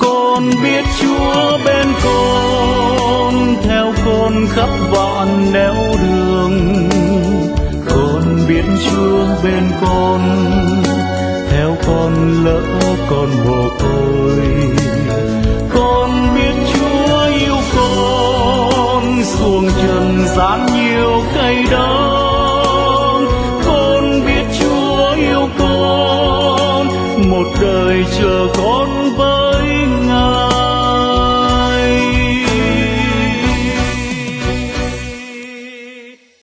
con biết Chúa bên con, theo con khắp vạn nẻo đường. Con biết Chúa bên con, theo con lỡ con mồ côi. Con biết Chúa yêu con, xuống trần gian nhiều cay đắng. Con biết Chúa yêu con, một đời chờ con với